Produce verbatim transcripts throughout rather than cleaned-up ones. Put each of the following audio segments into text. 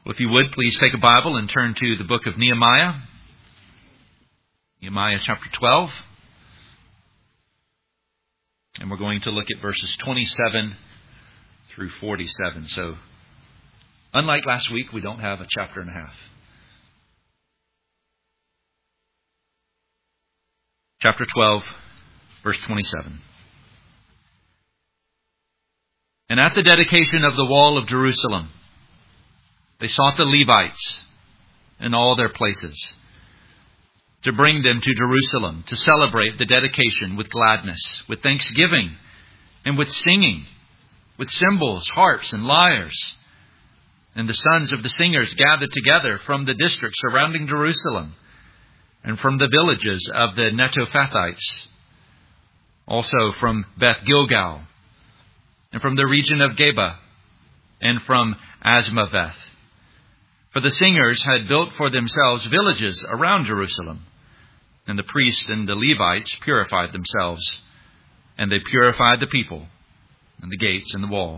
Well, if you would, please take a Bible and turn to the book of Nehemiah. Nehemiah chapter twelve. And we're going to look at verses twenty-seven through forty-seven. So, unlike last week, we don't have a chapter and a half. Chapter twelve, verse twenty-seven. And at the dedication of the wall of Jerusalem, they sought the Levites in all their places to bring them to Jerusalem to celebrate the dedication with gladness, with thanksgiving, and with singing, with cymbals, harps, and lyres. And the sons of the singers gathered together from the districts surrounding Jerusalem and from the villages of the Netophathites, also from Beth Gilgal, and from the region of Geba, and from Asmaveth. For the singers had built for themselves villages around Jerusalem, and the priests and the Levites purified themselves, and they purified the people, and the gates and the wall.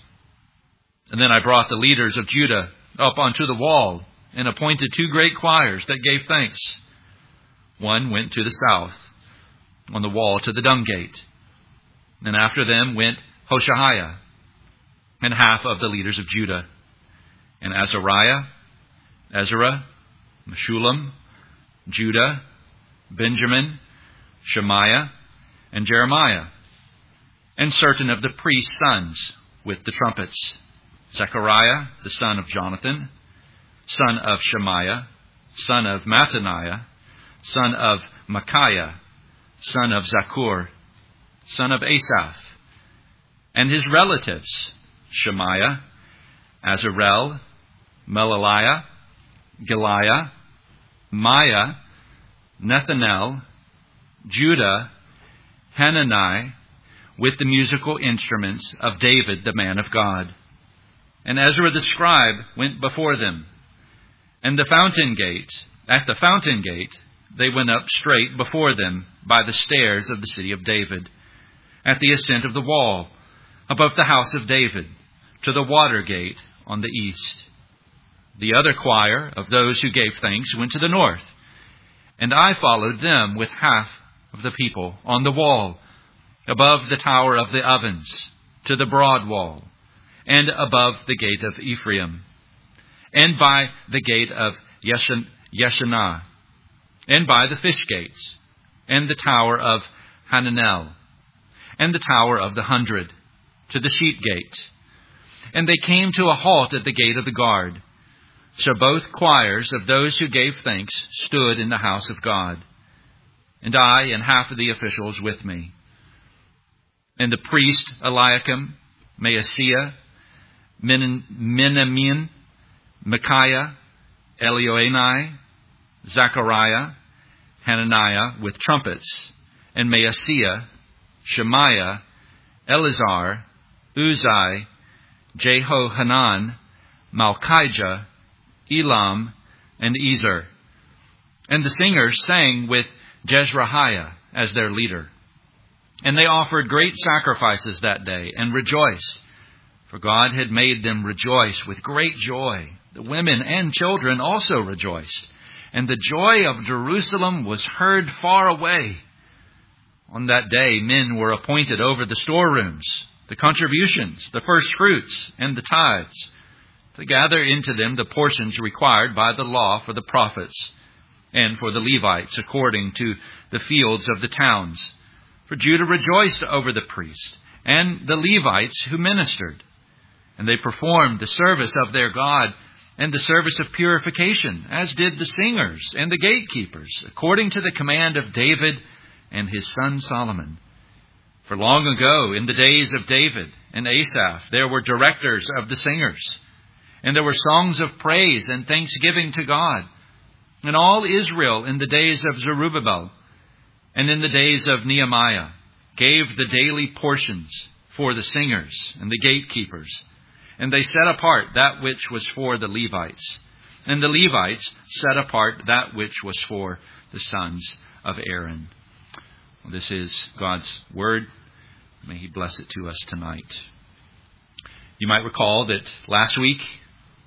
And then I brought the leaders of Judah up onto the wall, and appointed two great choirs that gave thanks. One went to the south, on the wall to the dung gate. And after them went Hoshaiah, and half of the leaders of Judah, and Azariah, Ezra, Meshullam, Judah, Benjamin, Shemaiah, and Jeremiah, and certain of the priests' sons with the trumpets, Zechariah, the son of Jonathan, son of Shemaiah, son of Mattaniah, son of Micaiah, son of Zakur, son of Asaph, and his relatives, Shemaiah, Azarel, Melaliah, Giliah, Maiah, Nethanel, Judah, Hanani, with the musical instruments of David, the man of God. And Ezra the scribe went before them. And the fountain gate, at the fountain gate, they went up straight before them by the stairs of the city of David, at the ascent of the wall, above the house of David, to the water gate on the east. The other choir of those who gave thanks went to the north, and I followed them with half of the people on the wall, above the tower of the ovens, to the broad wall, and above the gate of Ephraim, and by the gate of Yeshanah, and by the fish gates, and the tower of Hananel, and the tower of the hundred, to the sheep gate. And they came to a halt at the gate of the guard. So both choirs of those who gave thanks stood in the house of God, and I and half of the officials with me. And the priest Eliakim, Maaseiah, Menamin, Micaiah, Elioenai, Zechariah, Hananiah with trumpets, and Maaseiah, Shemaiah, Eleazar, Uzai, Jehohanan, Malchijah, Elam, and Ezer. And the singers sang with Jezrahiah as their leader. And they offered great sacrifices that day and rejoiced, for God had made them rejoice with great joy. The women and children also rejoiced, and the joy of Jerusalem was heard far away. On that day, men were appointed over the storerooms, the contributions, the first fruits, and the tithes, to gather into them the portions required by the law for the prophets and for the Levites according to the fields of the towns. For Judah rejoiced over the priests and the Levites who ministered, and they performed the service of their God and the service of purification, as did the singers and the gatekeepers, according to the command of David and his son Solomon. For long ago, in the days of David and Asaph, there were directors of the singers, and there were songs of praise and thanksgiving to God. And all Israel in the days of Zerubbabel and in the days of Nehemiah gave the daily portions for the singers and the gatekeepers. And they set apart that which was for the Levites. And the Levites set apart that which was for the sons of Aaron. Well, this is God's word. May He bless it to us tonight. You might recall that last week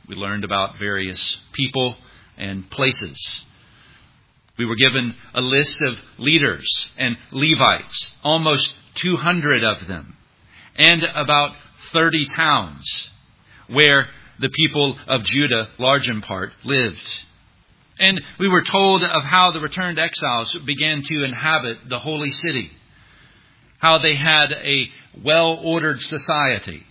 We learned about various people and places. We were given a list of leaders and Levites, almost two hundred of them, and about thirty towns where the people of Judah, large in part, lived. And we were told of how the returned exiles began to inhabit the holy city, how they had a well-ordered society.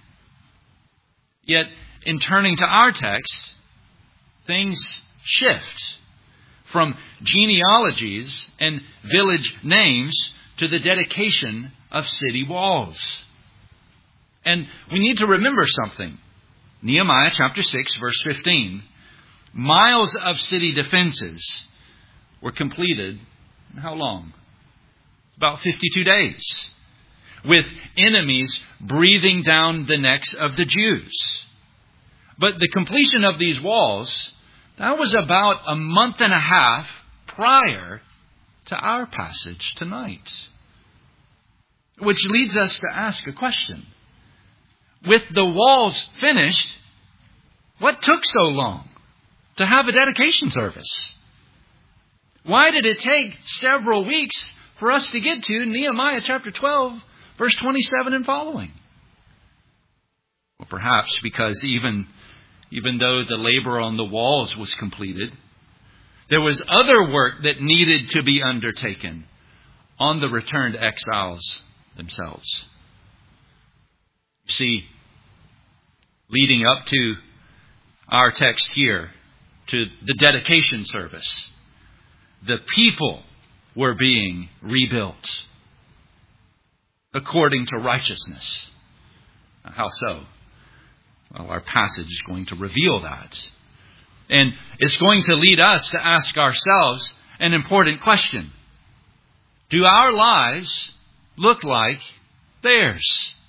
Yet, in turning to our text, things shift from genealogies and village names to the dedication of city walls. And we need to remember something. Nehemiah chapter six, verse fifteen. Miles of city defenses were completed in how long? About fifty-two days. With enemies breathing down the necks of the Jews. But the completion of these walls, that was about a month and a half prior to our passage tonight. Which leads us to ask a question. With the walls finished, what took so long to have a dedication service? Why did it take several weeks for us to get to Nehemiah chapter twelve, verse twenty-seven and following? Well, perhaps because even Even though the labor on the walls was completed, there was other work that needed to be undertaken on the returned exiles themselves. You see, leading up to our text here, to the dedication service, the people were being rebuilt according to righteousness. How so? Well, our passage is going to reveal that. And it's going to lead us to ask ourselves an important question. Do our lives look like theirs?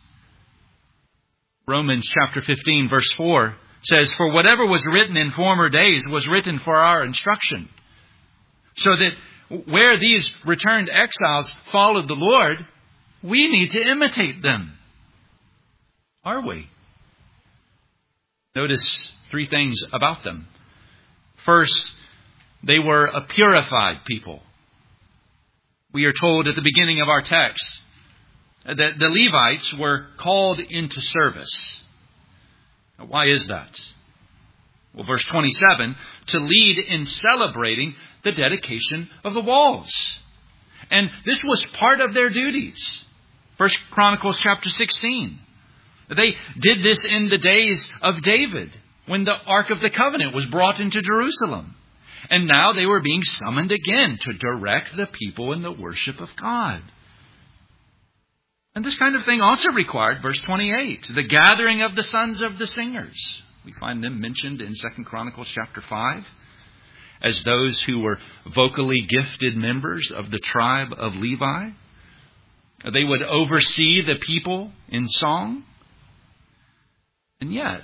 Romans chapter fifteen, verse four says, "For whatever was written in former days was written for our instruction." So that where these returned exiles followed the Lord, we need to imitate them. Are we? Notice three things about them. First, they were a purified people. We are told at the beginning of our text that the Levites were called into service. Now, why is that? Well, verse twenty-seven, to lead in celebrating the dedication of the walls. And this was part of their duties. First Chronicles chapter sixteen. They did this in the days of David, when the Ark of the Covenant was brought into Jerusalem. And now they were being summoned again to direct the people in the worship of God. And this kind of thing also required, verse twenty-eight, the gathering of the sons of the singers. We find them mentioned in Second Chronicles chapter five as those who were vocally gifted members of the tribe of Levi. They would oversee the people in song. And yet,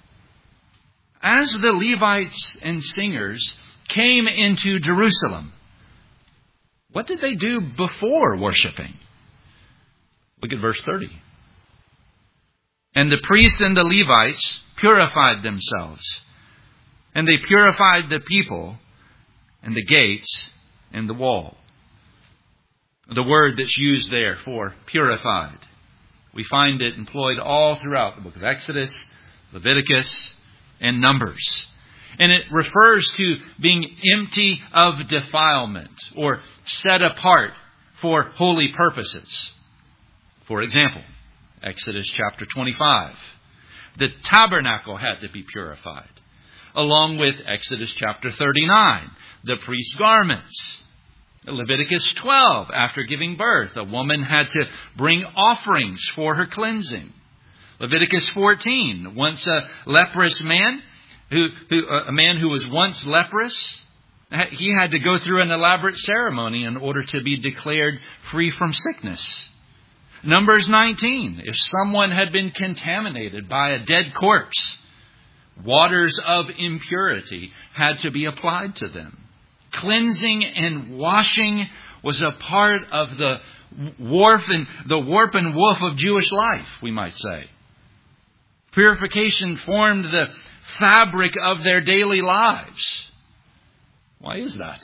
as the Levites and singers came into Jerusalem, what did they do before worshiping? Look at verse thirty. And the priests and the Levites purified themselves, and they purified the people and the gates and the wall. The word that's used there for purified, we find it employed all throughout the book of Exodus, Leviticus, and Numbers. And it refers to being empty of defilement or set apart for holy purposes. For example, Exodus chapter twenty-five. The tabernacle had to be purified. Along with Exodus chapter thirty-nine, the priest's garments. Leviticus twelve, after giving birth, a woman had to bring offerings for her cleansing. Leviticus fourteen, once a leprous man, who, who a man who was once leprous, he had to go through an elaborate ceremony in order to be declared free from sickness. Numbers nineteen, if someone had been contaminated by a dead corpse, waters of impurity had to be applied to them. Cleansing and washing was a part of the warp and the warp and woof of Jewish life, we might say. Purification formed the fabric of their daily lives. Why is that?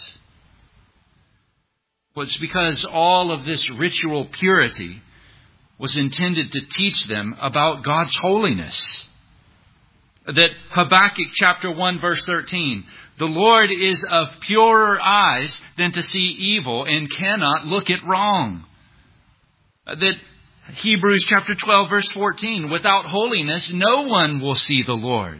Well, it's because all of this ritual purity was intended to teach them about God's holiness. That Habakkuk chapter one verse thirteen, the Lord is of purer eyes than to see evil and cannot look at wrong. That Hebrews chapter twelve verse fourteen, without holiness no one will see the Lord.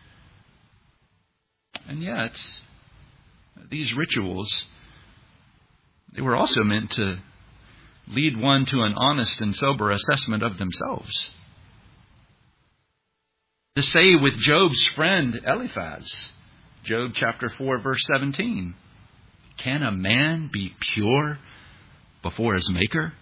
And yet, these rituals, they were also meant to lead one to an honest and sober assessment of themselves. To say with Job's friend Eliphaz, Job chapter four verse seventeen, can a man be pure before his Maker?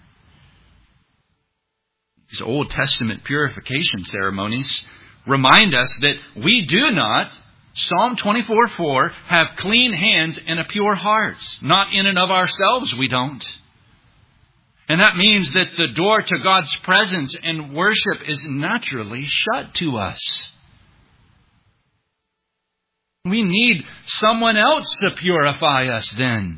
These Old Testament purification ceremonies remind us that we do not, Psalm twenty-four four, have clean hands and a pure heart. Not in and of ourselves, we don't. And that means that the door to God's presence and worship is naturally shut to us. We need someone else to purify us then.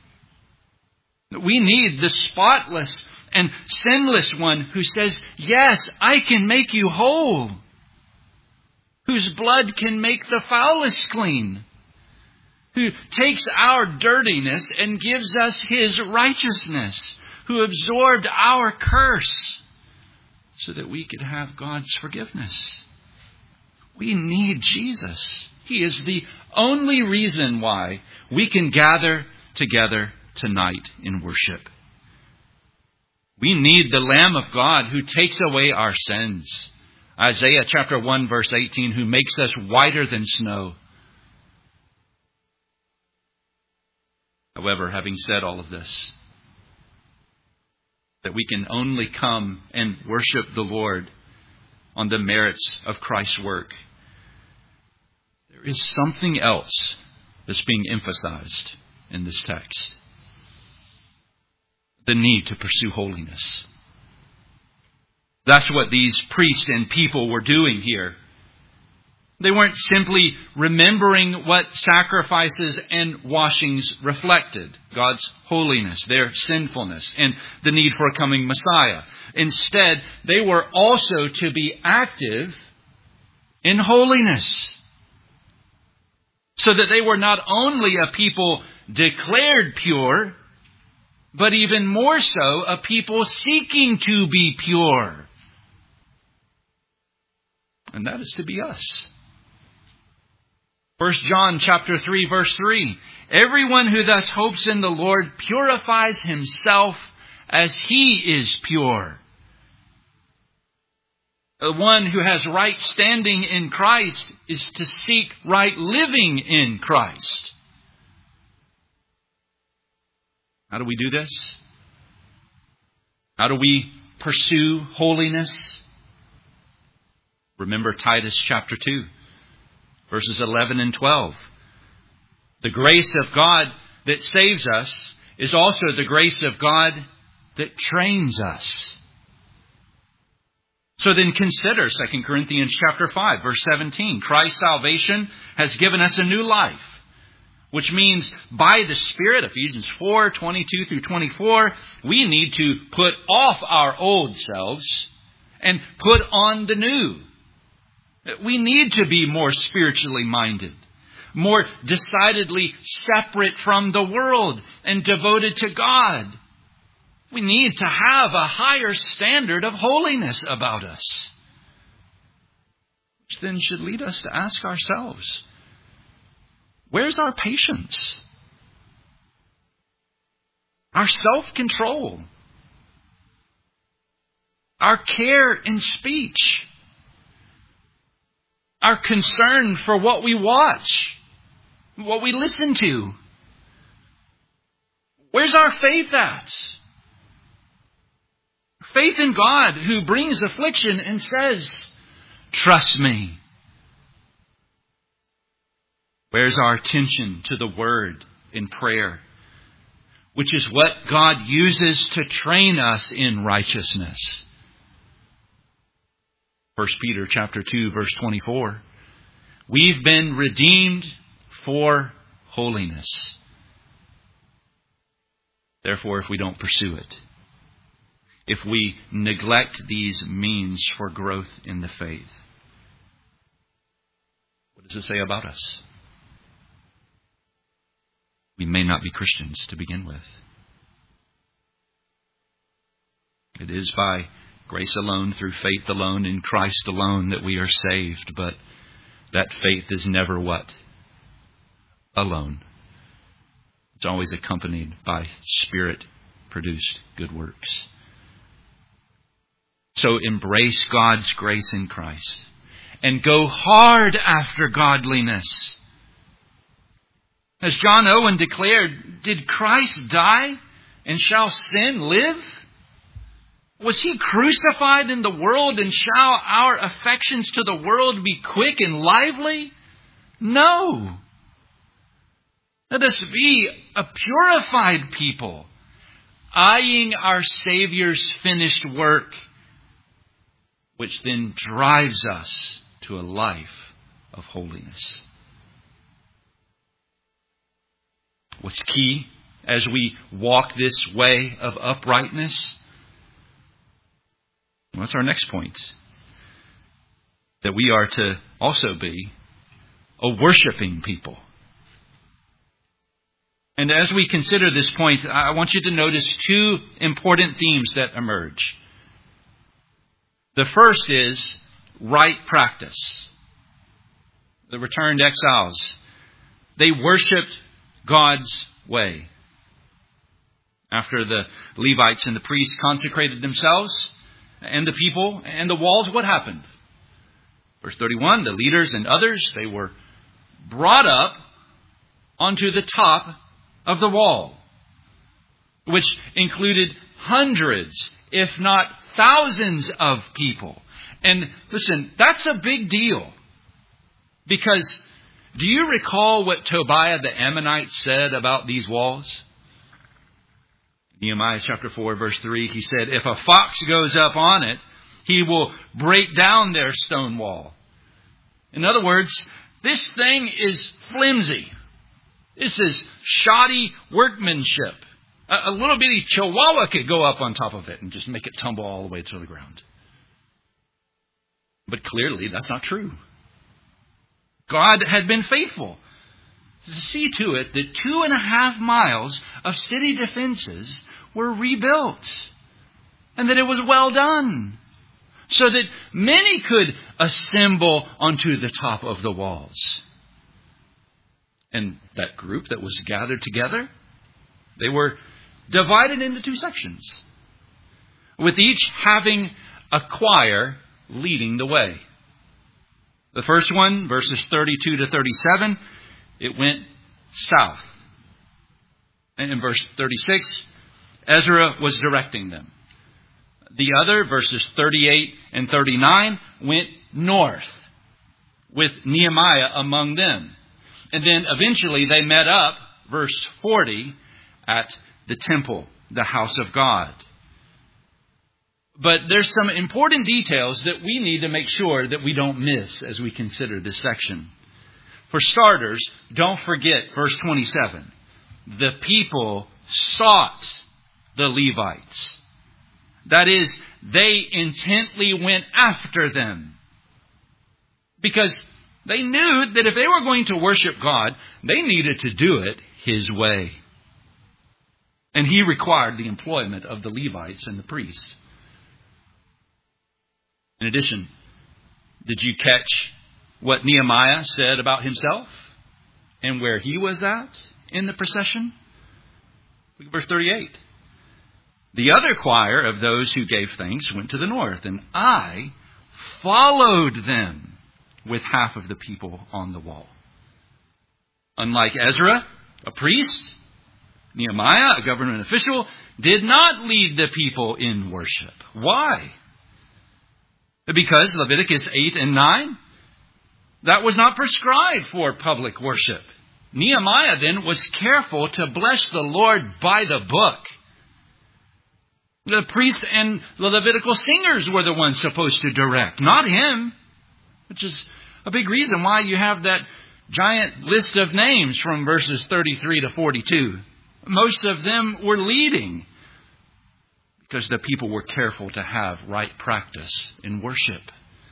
We need the spotless and sinless one who says, yes, I can make you whole. Whose blood can make the foulest clean. Who takes our dirtiness and gives us His righteousness. Who absorbed our curse so that we could have God's forgiveness. We need Jesus. He is the only reason why we can gather together tonight in worship. We need the Lamb of God who takes away our sins. Isaiah chapter one verse eighteen, who makes us whiter than snow. However, having said all of this, that we can only come and worship the Lord on the merits of Christ's work, there is something else that's being emphasized in this text. The need to pursue holiness. That's what these priests and people were doing here. They weren't simply remembering what sacrifices and washings reflected. God's holiness, their sinfulness, and the need for a coming Messiah. Instead, they were also to be active in holiness. So that they were not only a people declared pure, but even more so a people seeking to be pure. And that is to be us. First John chapter three verse three. Everyone who thus hopes in the Lord purifies himself as He is pure. The one who has right standing in Christ is to seek right living in Christ. How do we do this? How do we pursue holiness? Remember Titus chapter two. Verses eleven and twelve. The grace of God that saves us is also the grace of God that trains us. So then consider Second Corinthians chapter five, verse seventeen. Christ's salvation has given us a new life. Which means by the Spirit, Ephesians four, twenty-two through twenty-four, we need to put off our old selves and put on the new. We need to be more spiritually minded, more decidedly separate from the world and devoted to God. We need to have a higher standard of holiness about us. Which then should lead us to ask ourselves, where's our patience? Our self-control? Our care in speech? Our concern for what we watch, what we listen to. Where's our faith at? Faith in God who brings affliction and says, trust me. Where's our attention to the Word in prayer, which is what God uses to train us in righteousness? First Peter chapter two, verse twenty-four. We've been redeemed for holiness. Therefore, if we don't pursue it, if we neglect these means for growth in the faith, what does it say about us? We may not be Christians to begin with. It is by grace alone, through faith alone, in Christ alone that we are saved. But that faith is never what? Alone. It's always accompanied by Spirit-produced good works. So embrace God's grace in Christ and go hard after godliness. As John Owen declared, did Christ die and shall sin live? Was he crucified in the world and shall our affections to the world be quick and lively? No. Let us be a purified people, eyeing our Savior's finished work, which then drives us to a life of holiness. What's key as we walk this way of uprightness? What's our next point? That we are to also be a worshiping people. And as we consider this point, I want you to notice two important themes that emerge. The first is right practice. The returned exiles, they worshipped God's way. After the Levites and the priests consecrated themselves and the people and the walls, what happened? Verse thirty-one, the leaders and others, they were brought up onto the top of the wall, which included hundreds, if not thousands of people. And listen, that's a big deal. Because do you recall what Tobiah the Ammonite said about these walls? Nehemiah chapter four, verse three, he said, if a fox goes up on it, he will break down their stone wall. In other words, this thing is flimsy. This is shoddy workmanship. A, a little bitty chihuahua could go up on top of it and just make it tumble all the way to the ground. But clearly that's not true. God had been faithful to see to it that two and a half miles of city defenses were rebuilt and that it was well done so that many could assemble onto the top of the walls. And that group that was gathered together, they were divided into two sections, with each having a choir leading the way. The first one, verses thirty-two to thirty-seven, it went south. And in verse thirty-six, Ezra was directing them. The other, verses thirty-eight and thirty-nine, went north, with Nehemiah among them. And then eventually they met up, verse forty, at the temple, the house of God. But there's some important details that we need to make sure that we don't miss as we consider this section. For starters, don't forget verse twenty-seven. The people sought the Levites. That is, they intently went after them. Because they knew that if they were going to worship God, they needed to do it His way. And He required the employment of the Levites and the priests. In addition, did you catch what Nehemiah said about himself and where he was at in the procession? Look at verse thirty-eight. The other choir of those who gave thanks went to the north, and I followed them with half of the people on the wall. Unlike Ezra, a priest, Nehemiah, a government official, did not lead the people in worship. Why? Because Leviticus eight and nine, that was not prescribed for public worship. Nehemiah then was careful to bless the Lord by the book. The priest and the Levitical singers were the ones supposed to direct, not him. Which is a big reason why you have that giant list of names from verses thirty-three to forty-two. Most of them were leading because the people were careful to have right practice in worship.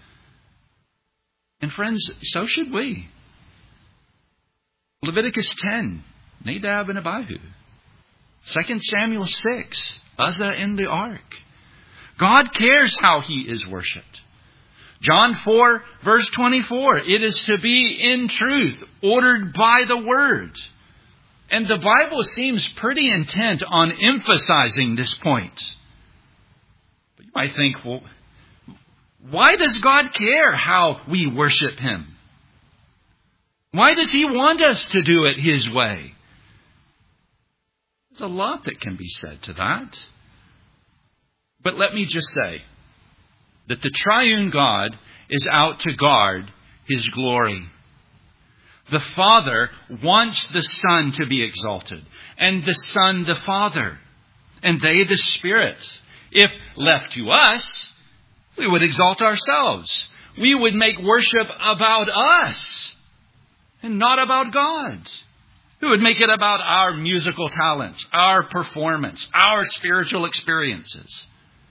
And friends, so should we. Leviticus ten, Nadab and Abihu. Second Samuel six, Uzzah in the ark. God cares how he is worshipped. John four, verse twenty-four, it is to be in truth, ordered by the Word. And the Bible seems pretty intent on emphasizing this point. But you might think, well, why does God care how we worship Him? Why does He want us to do it His way? There's a lot that can be said to that. But let me just say that the triune God is out to guard His glory. The Father wants the Son to be exalted, and the Son the Father, and they the Spirit. If left to us, we would exalt ourselves. We would make worship about us and not about God. We would make it about our musical talents, our performance, our spiritual experiences.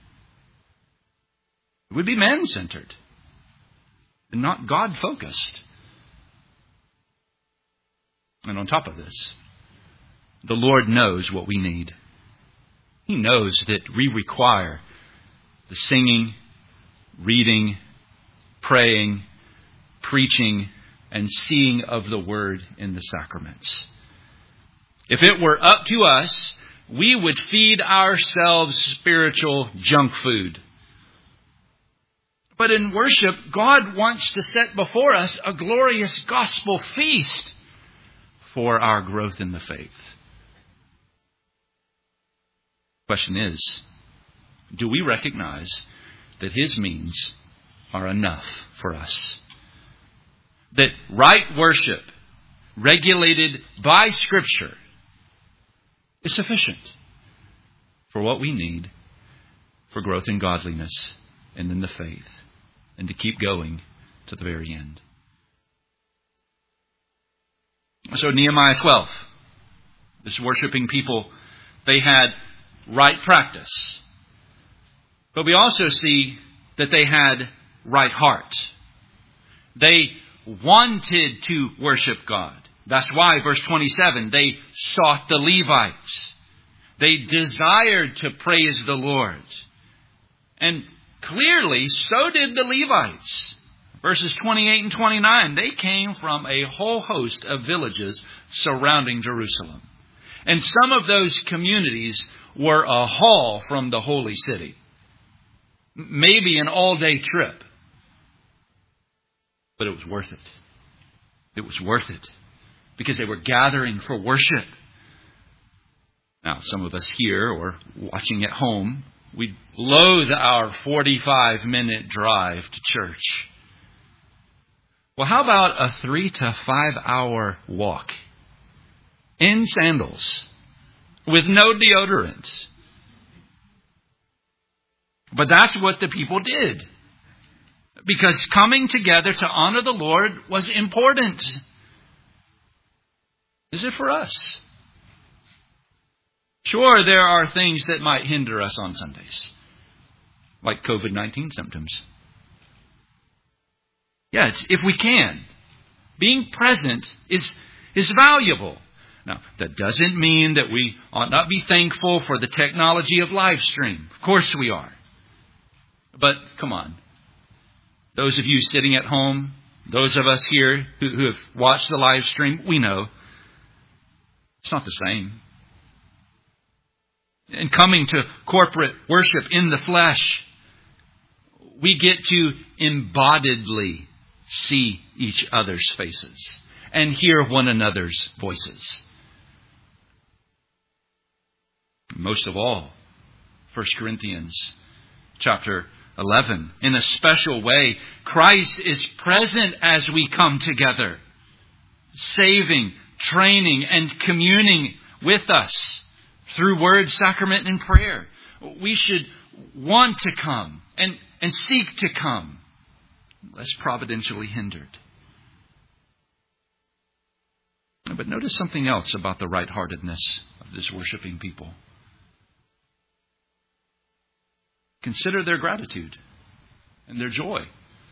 It would be man-centered and not God-focused. And on top of this, the Lord knows what we need. He knows that we require the singing, reading, praying, preaching, and seeing of the Word in the sacraments. If it were up to us, we would feed ourselves spiritual junk food. But in worship, God wants to set before us a glorious gospel feast for our growth in the faith. Question is, do we recognize that His means are enough for us? That right worship, regulated by Scripture, is sufficient for what we need for growth in godliness and in the faith, and to keep going to the very end. So Nehemiah twelve, this worshiping people, they had right practice. But we also see that they had right heart. They wanted to worship God. That's why, verse twenty-seven, they sought the Levites. They desired to praise the Lord. And clearly, so did the Levites. Verses twenty-eight and twenty-nine, they came from a whole host of villages surrounding Jerusalem. And some of those communities were a haul from the holy city. Maybe an all-day trip. But it was worth it. It was worth it. Because they were gathering for worship. Now, some of us here or watching at home, we loathe our forty-five minute drive to church. Well, how about a three to five hour walk in sandals with no deodorant? But that's what the people did. Because coming together to honor the Lord was important. Is it for us? Sure, there are things that might hinder us on Sundays, like covid nineteen symptoms. Yes, if we can. Being present is, is valuable. Now, that doesn't mean that we ought not be thankful for the technology of live stream. Of course we are. But come on. Those of you sitting at home, those of us here who, who have watched the live stream, we know it's not the same. And coming to corporate worship in the flesh, we get to embodiedly see each other's faces and hear one another's voices. Most of all, First Corinthians chapter eleven. In a special way, Christ is present as we come together, saving, training, and communing with us through word, sacrament, and prayer. We should want to come and, and seek to come, less providentially hindered. but notice something else about the right-heartedness of this worshiping people. Consider their gratitude and their joy.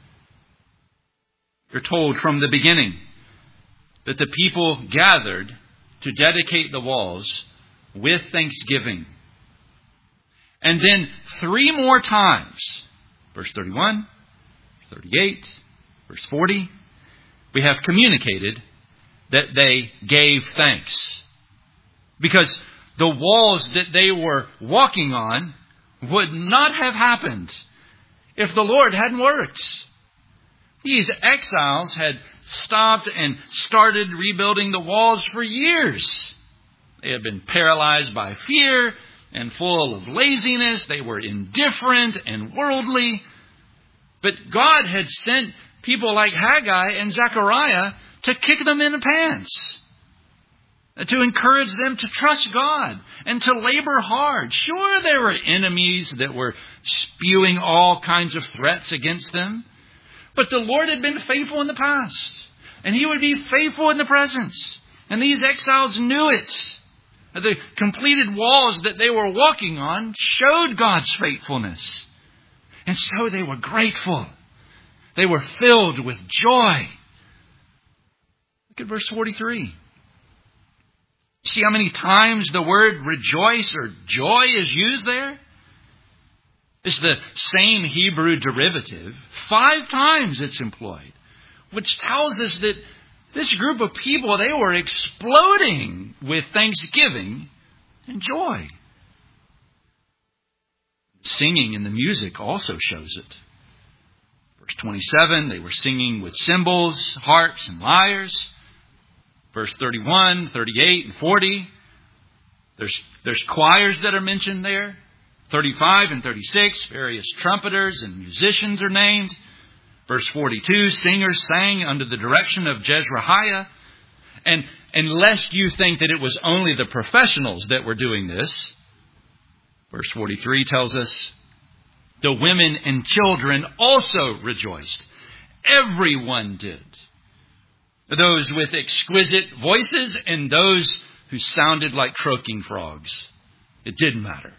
You're told from the beginning that the people gathered to dedicate the walls with thanksgiving. And then three more times, verse thirty-one, thirty-eight, verse forty, we have communicated that they gave thanks. Because the walls that they were walking on would not have happened if the Lord hadn't worked. These exiles had stopped and started rebuilding the walls for years. They had been paralyzed by fear and full of laziness. They were indifferent and worldly. But God had sent people like Haggai and Zechariah to kick them in the pants, to encourage them to trust God and to labor hard. Sure, there were enemies that were spewing all kinds of threats against them, but the Lord had been faithful in the past, and He would be faithful in the present. And these exiles knew it. The completed walls that they were walking on showed God's faithfulness. And so they were grateful. They were filled with joy. Look at verse forty-three. See how many times the word rejoice or joy is used there? It's the same Hebrew derivative. Five times it's employed, which tells us that this group of people, they were exploding with thanksgiving and joy. Singing in the music also shows it. Verse twenty-seven, they were singing with cymbals, harps, and lyres. Verse thirty-one, thirty-eight, and forty, there's, there's choirs that are mentioned there. thirty-five and thirty-six, various trumpeters and musicians are named. Verse forty-two, singers sang under the direction of Jezrahiah. And unless you think that it was only the professionals that were doing this, verse forty-three tells us, the women and children also rejoiced. Everyone did. Those with exquisite voices and those who sounded like croaking frogs. It didn't matter.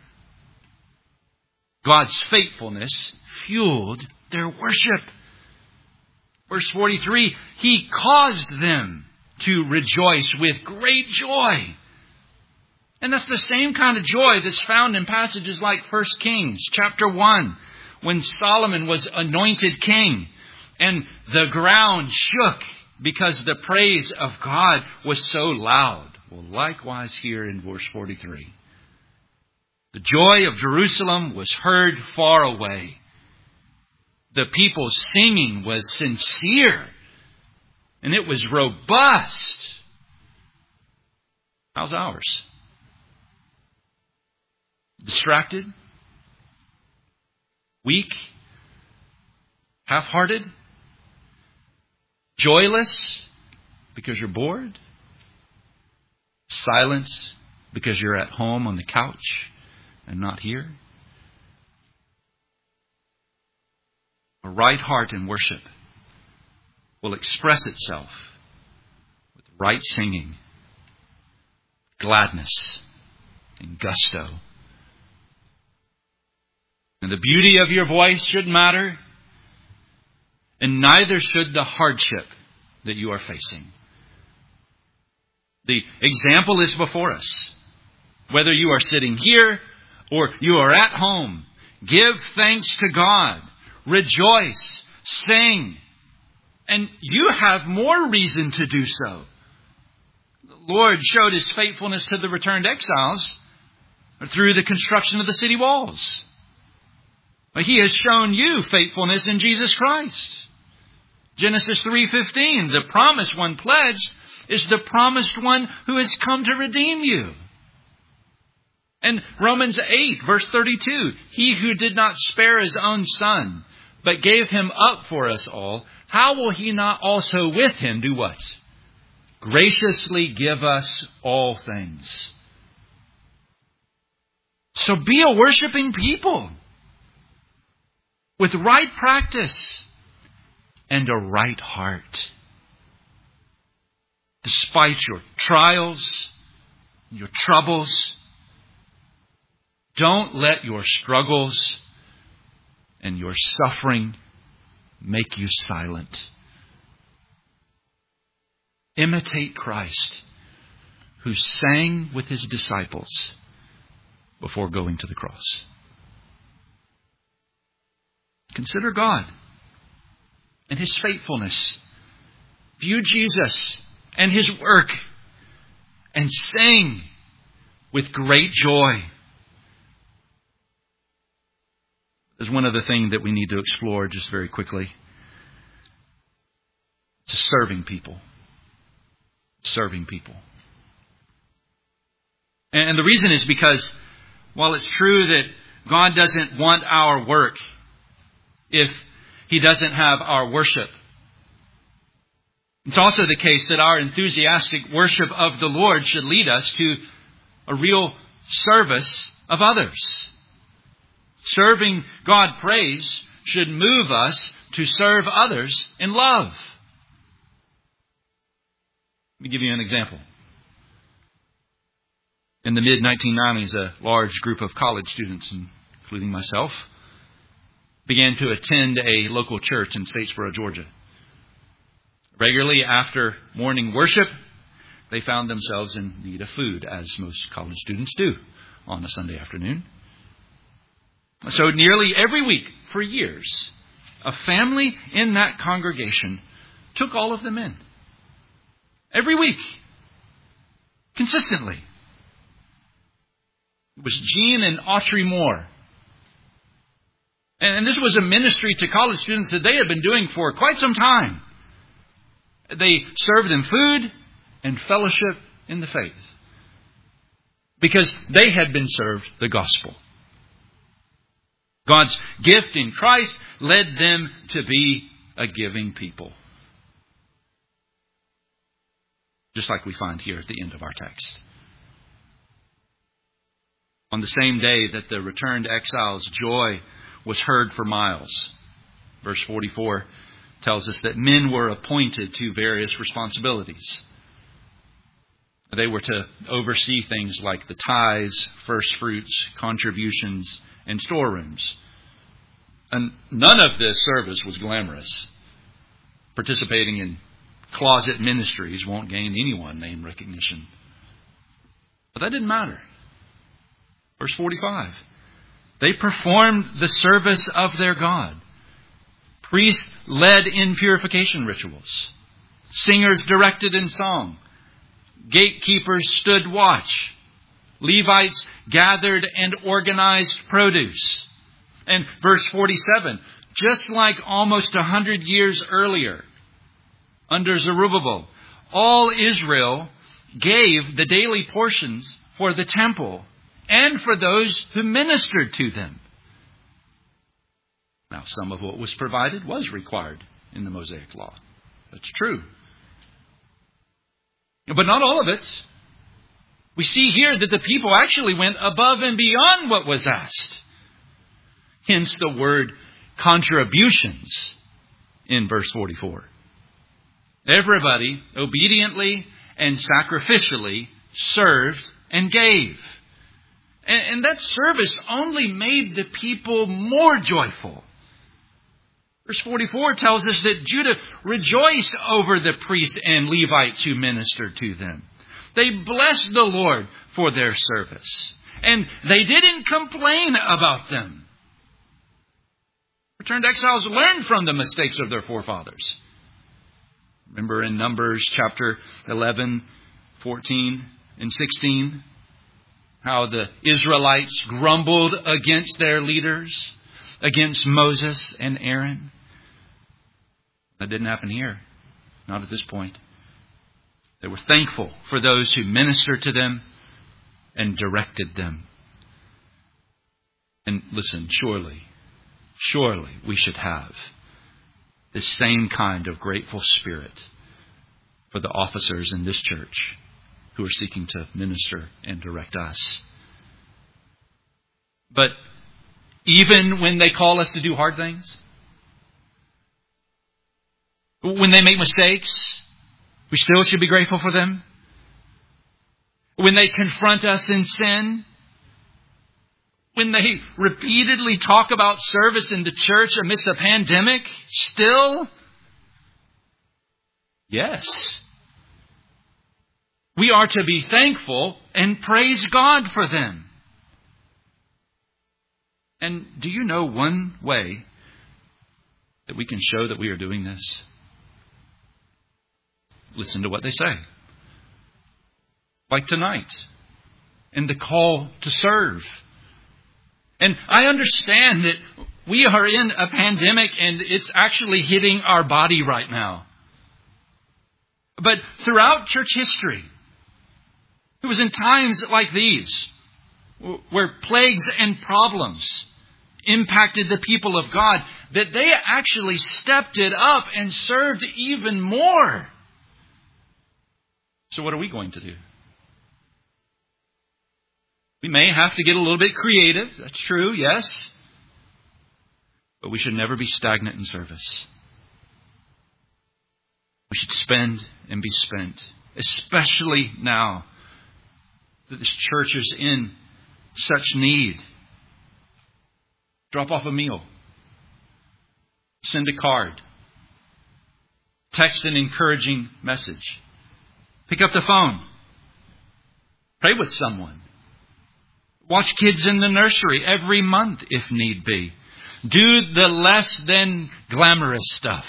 God's faithfulness fueled their worship. Verse forty-three, He caused them to rejoice with great joy. And that's the same kind of joy that's found in passages like First Kings chapter one, when Solomon was anointed king and the ground shook because the praise of God was so loud. Well, likewise here in verse forty-three. The joy of Jerusalem was heard far away. The people's singing was sincere and it was robust. How's ours? Distracted? Weak? Half-hearted? Joyless because you're bored? Silence because you're at home on the couch and not here? A right heart in worship will express itself with right singing, gladness, and gusto. And the beauty of your voice should matter, and neither should the hardship that you are facing. The example is before us. Whether you are sitting here or you are at home, give thanks to God. Rejoice. Sing. And you have more reason to do so. The Lord showed His faithfulness to the returned exiles through the construction of the city walls. He has shown you faithfulness in Jesus Christ. Genesis three fifteen, the promised one pledged is the promised one who has come to redeem you. And Romans eight, verse thirty-two, He who did not spare His own Son, but gave Him up for us all, how will He not also with Him do what? Graciously give us all things. So be a worshiping people with right practice and a right heart. despite your trials, your troubles. Don't let your struggles and your suffering make you silent. Imitate Christ, who sang with his disciples before going to the cross. Consider God and his faithfulness. View Jesus and his work and sing with great joy. There's one other thing that we need to explore just very quickly. It's serving people. Serving people. And the reason is because while it's true that God doesn't want our work if he doesn't have our worship, it's also the case that our enthusiastic worship of the Lord should lead us to a real service of others. Serving God praise should move us to serve others in love. Let me give you an example. In the mid nineteen nineties, a large group of college students, including myself, began to attend a local church in Statesboro, Georgia. Regularly after morning worship, they found themselves in need of food, as most college students do on a Sunday afternoon. So nearly every week for years, a family in that congregation took all of them in. Every week. Consistently. It was Jean and Autrey Moore. And this was a ministry to college students that they had been doing for quite some time. They served them food and fellowship in the faith. Because they had been served the gospel. God's gift in Christ led them to be a giving people. Just like we find here at the end of our text. On the same day that the returned exiles' joy was heard for miles. Verse forty-four tells us that men were appointed to various responsibilities. They were to oversee things like the tithes, first fruits, contributions, and storerooms. And none of this service was glamorous. Participating in closet ministries won't gain anyone name recognition. But that didn't matter. Verse forty-five. They performed the service of their God. Priests led in purification rituals. Singers directed in song. Gatekeepers stood watch. Levites gathered and organized produce. And verse forty-seven, just like almost a hundred years earlier, under Zerubbabel, all Israel gave the daily portions for the temple and for those who ministered to them. Now, some of what was provided was required in the Mosaic Law. That's true. But not all of it. We see here that the people actually went above and beyond what was asked. Hence the word contributions in verse forty-four. Everybody obediently and sacrificially served and gave. And, and that service only made the people more joyful. Verse forty-four tells us that Judah rejoiced over the priests and Levites who ministered to them. They blessed the Lord for their service. And they didn't complain about them. Returned exiles learned from the mistakes of their forefathers. Remember in Numbers chapter eleven, fourteen, and sixteen, how the Israelites grumbled against their leaders, against Moses and Aaron. That didn't happen here. Not at this point. They were thankful for those who ministered to them and directed them. And listen, surely, surely we should have this same kind of grateful spirit for the officers in this church who are seeking to minister and direct us. But even when they call us to do hard things, when they make mistakes, We still should be grateful for them. When they confront us in sin, when they repeatedly talk about service in the church amidst a pandemic, still, yes. We are to be thankful and praise God for them. And do you know one way that we can show that we are doing this? Listen to what they say. Like tonight, and the call to serve. And I understand that we are in a pandemic and it's actually hitting our body right now. But throughout church history, it was in times like these where plagues and problems impacted the people of God that they actually stepped it up and served even more. So what are we going to do? We may have to get a little bit creative. That's true, yes. But we should never be stagnant in service. We should spend and be spent, especially now that this church is in such need. Drop off a meal. Send a card. Text an encouraging message. Pick up the phone. Pray with someone. Watch kids in the nursery every month if need be. Do the less than glamorous stuff.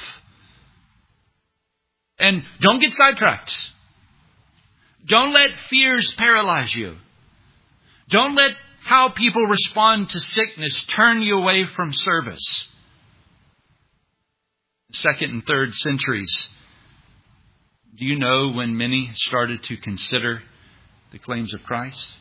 And don't get sidetracked. Don't let fears paralyze you. Don't let how people respond to sickness turn you away from service. Second and third centuries. Do you know when many started to consider the claims of Christ?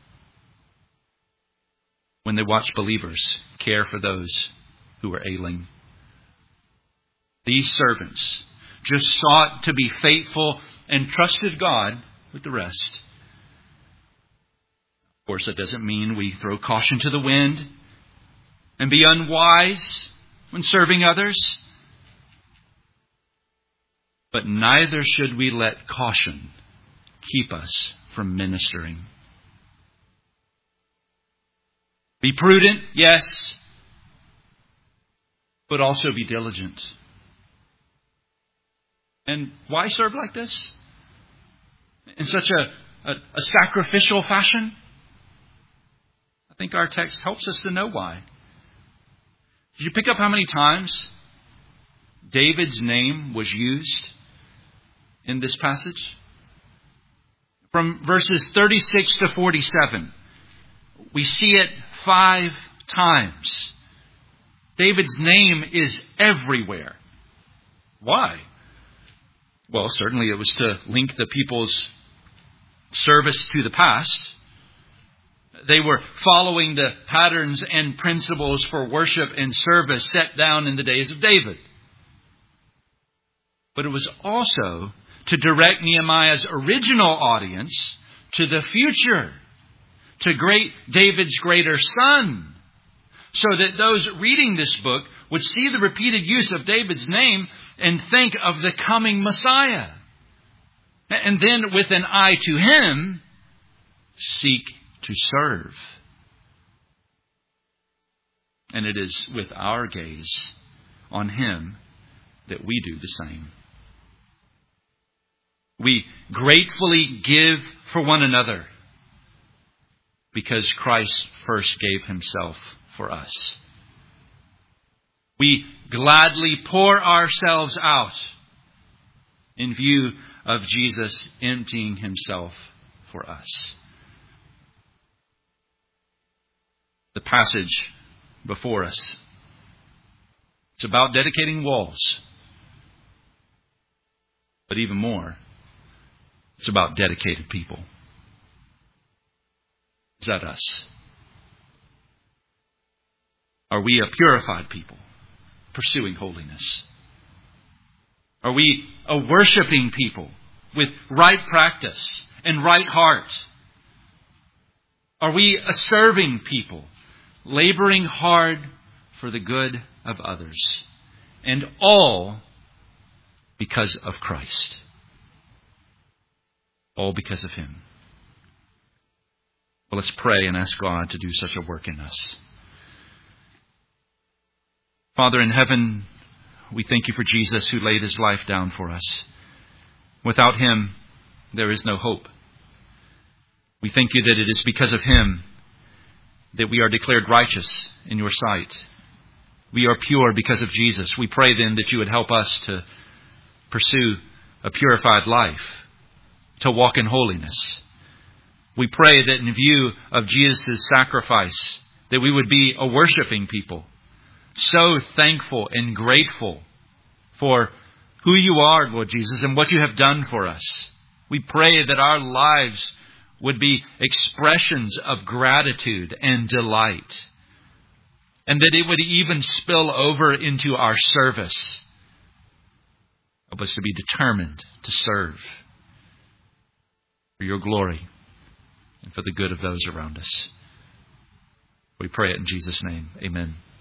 When they watched believers care for those who were ailing. These servants just sought to be faithful and trusted God with the rest. Of course, that doesn't mean we throw caution to the wind and be unwise when serving others. But neither should we let caution keep us from ministering. Be prudent, yes, but also be diligent. And why serve like this? In such a, a, a sacrificial fashion? I think our text helps us to know why. Did you pick up how many times David's name was used in this passage? From verses thirty-six to forty-seven, we see it five times. David's name is everywhere. Why? Well, certainly it was to link the people's service to the past. They were following the patterns and principles for worship and service set down in the days of David. But it was also to direct Nehemiah's original audience to the future, to great David's greater son, so that those reading this book would see the repeated use of David's name and think of the coming Messiah. And then with an eye to him, seek to serve. And it is with our gaze on him that we do the same. We gratefully give for one another because Christ first gave himself for us. We gladly pour ourselves out in view of Jesus emptying himself for us. The passage before us, it's about dedicating walls. But even more, it's about dedicated people. Is that us? Are we a purified people pursuing holiness? Are we a worshiping people with right practice and right heart? Are we a serving people, laboring hard for the good of others? And all because of Christ. all because of Him. Well, let's pray and ask God to do such a work in us. Father in heaven, we thank You for Jesus who laid His life down for us. Without Him, there is no hope. We thank You that it is because of Him that we are declared righteous in Your sight. We are pure because of Jesus. We pray then that You would help us to pursue a purified life, to walk in holiness. We pray that in view of Jesus' sacrifice, that we would be a worshiping people, so thankful and grateful for who You are, Lord Jesus, and what You have done for us. We pray that our lives would be expressions of gratitude and delight, and that it would even spill over into our service. Help us to be determined to serve for Your glory and for the good of those around us. We pray it in Jesus' name. Amen.